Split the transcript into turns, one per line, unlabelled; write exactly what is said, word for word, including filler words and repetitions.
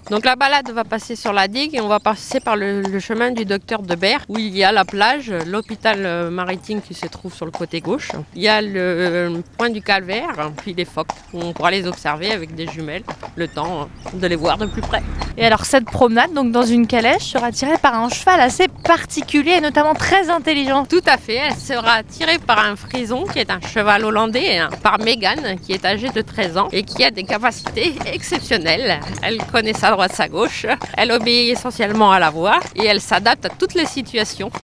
Donc la balade va passer sur la digue et on va passer par le, le chemin du docteur Debert où il y a la plage, l'hôpital maritime qui se trouve sur le côté gauche. Il y a le point du Calvaire, puis les phoques. On pourra les observer avec des jumelles, le temps de les voir de plus près.
Et alors cette promenade, donc dans une calèche, sera tirée par un cheval assez particulier et notamment très intelligent.
Tout à fait, elle sera tirée par un frison qui est un cheval hollandais, hein, par Megan qui est âgée de treize ans et qui a des capacités exceptionnelles. Elle connaît sa droite, sa gauche, elle obéit essentiellement à la voix et elle s'adapte à toutes les situations.